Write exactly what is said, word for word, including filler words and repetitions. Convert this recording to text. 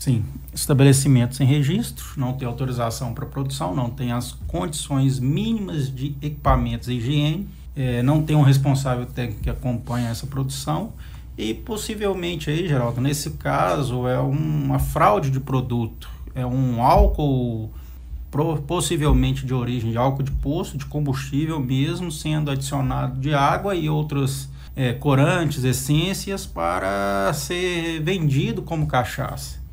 Sim, estabelecimento sem registro, não tem autorização para produção, não tem as condições mínimas de equipamentos e higiene, é, não tem um responsável técnico que acompanha essa produção e possivelmente aí, Geraldo, nesse caso é uma fraude de produto, é um álcool possivelmente de origem de álcool de poço, de combustível mesmo, sendo adicionado de água e outros é, corantes, essências para ser vendido como cachaça.